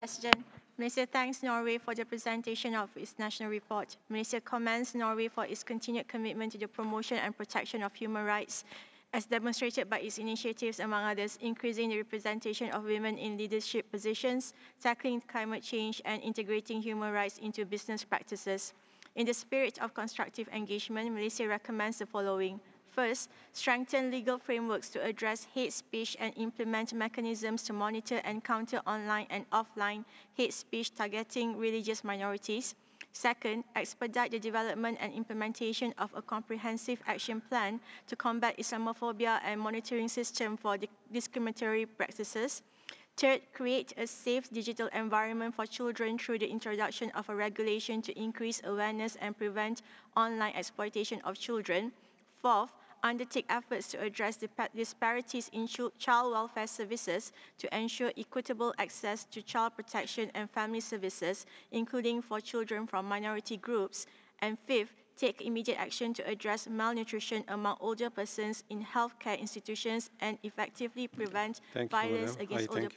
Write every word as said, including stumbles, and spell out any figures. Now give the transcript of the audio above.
President, Malaysia thanks Norway for the presentation of its national report. Malaysia commends Norway for its continued commitment to the promotion and protection of human rights, as demonstrated by its initiatives, among others, increasing the representation of women in leadership positions, tackling climate change, and integrating human rights into business practices. In the spirit of constructive engagement, Malaysia recommends the following. First, strengthen legal frameworks to address hate speech and implement mechanisms to monitor and counter online and offline hate speech targeting religious minorities. Second, expedite the development and implementation of a comprehensive action plan to combat Islamophobia and monitoring system for discriminatory practices. Third, create a safe digital environment for children through the introduction of a regulation to increase awareness and prevent online exploitation of children. Fourth, undertake efforts to address the disparities in child welfare services to ensure equitable access to child protection and family services, including for children from minority groups. And fifth, take immediate action to address malnutrition among older persons in healthcare institutions and effectively prevent Thank you, violence madam. I against older thank